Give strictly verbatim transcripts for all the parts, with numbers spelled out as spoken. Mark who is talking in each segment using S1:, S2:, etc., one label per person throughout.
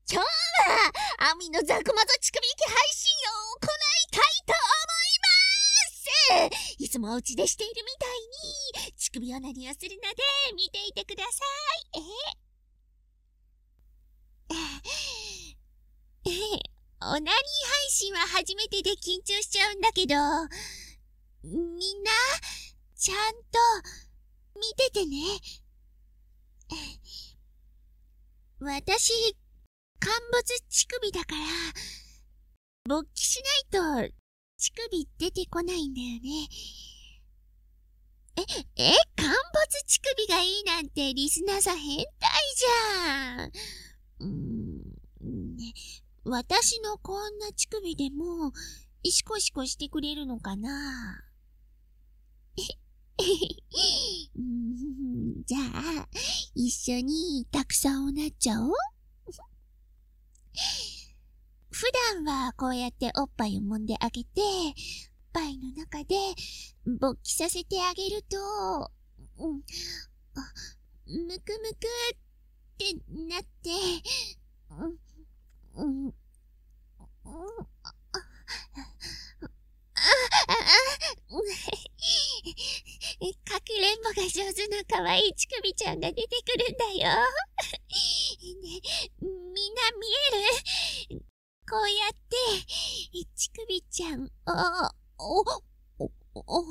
S1: 今日は、アミのザクマゾ乳首息配信を行いたいと思います。いつもお家でしているみたいに、乳首オナニーをするので、見ていてください。えオナニー配信は初めてで緊張しちゃうんだけど、みんな、ちゃんと、見ててね。私、陥没乳首だから、勃起しないと、乳首出てこないんだよね。え、え、陥没乳首がいいなんてリスナーさん変態じゃん。うーん、ね、私のこんな乳首でも、イシコシコしてくれるのかな？うん、じゃあ、一緒にたくさんおなっちゃおう。普段はこうやっておっぱいを揉んであげて、おっぱいの中で勃起させてあげると、うん、あ、むくむくってなって、うん、うん、うん、あ、あ、あ、かくれんぼが上手な可愛い乳首ちゃんが出てくるんだよ。ね、みんな見える？こうやって、乳首ちゃんを、お、お、お、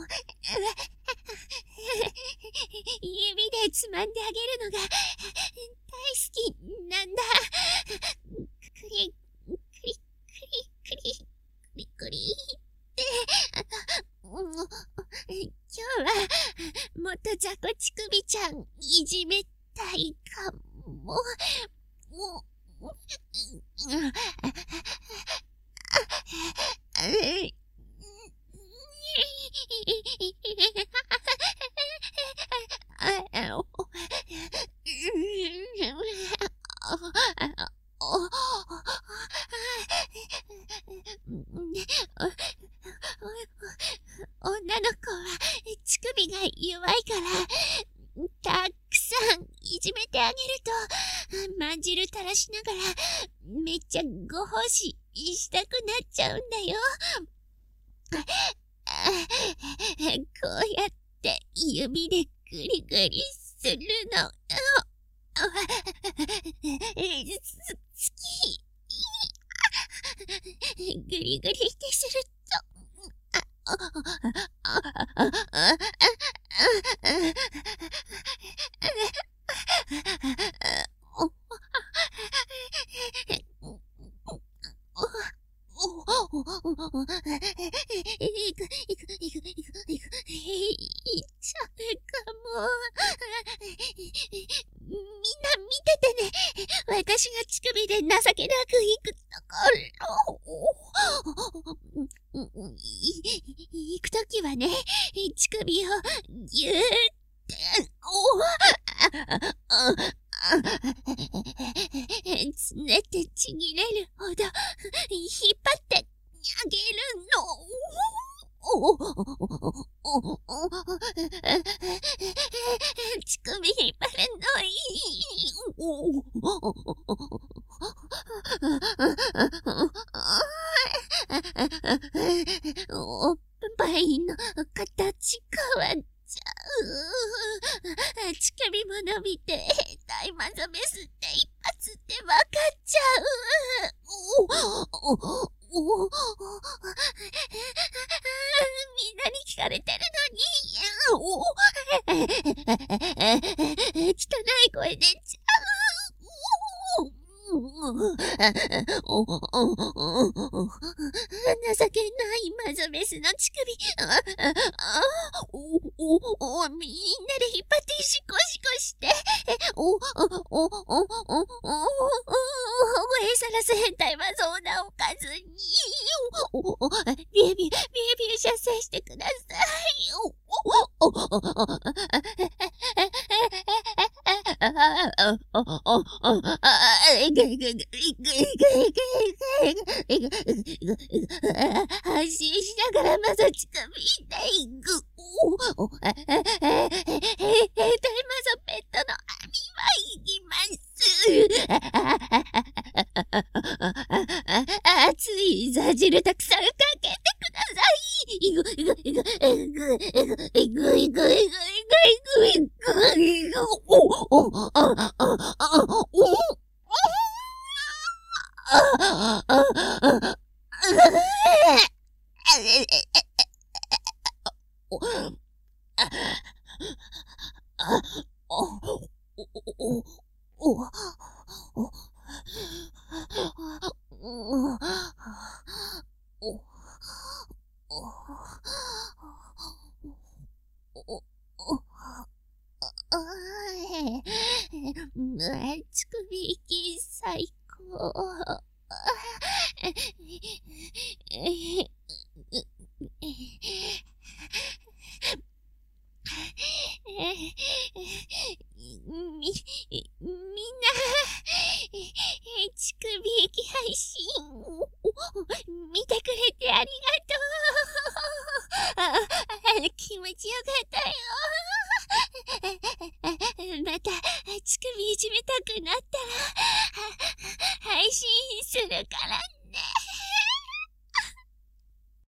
S1: 指でつまんであげるのが大好きなんだ。くり、くり、くり、くり、くり、くりって、うん、今日はもっとザコ乳首ちゃんいじめたいかも。もう女の子は乳首が弱いからたくさんいじめてあげるとまんじる垂らしながらめっちゃご奉仕したくなっちゃうんだよ。こうやって指でグリグリするのす好き。グリグリってするといく、いく、いく、いく、いく、いっちゃうかも。みんな見ててね。私が乳首で情けなくいくところ。いくときはね、乳首をぎゅーって、つねってちぎれるほど引っ張ってあげるの。乳首引っ張るのいい。おっぱいの形変わっちゃう。乳首も伸びて大マゾメスって一発でわかっちゃう。みんなに聞かれてるのに、汚い声出ちゃう。情けないマゾメスの乳首。みんなで引っ張ってシコシコして。声さらす変態はそうなおかずに。ビュービュー、ビュービュー射精してください。安心しながらまさ乳首でいく。変態マゾペットの網はいきます。 あ、あ、あ、あ、熱いザ汁たくさんかけてください。いぐ、いぐ、いぐ、いぐ、いぐ、いぐ、いぐ、いぐ、いぐ、いぐ、いぐ、いぐ、お、お、あ、あ、あ、お、あ、あ、あ、お、あ、あ、お、お、お、お、お、お、お、あー、乳首息最高。み、みんな、乳首息配信、見てくれてありがとう。あ、気持ちよかったよ。また、乳首いじめたくなったら、配信するからね。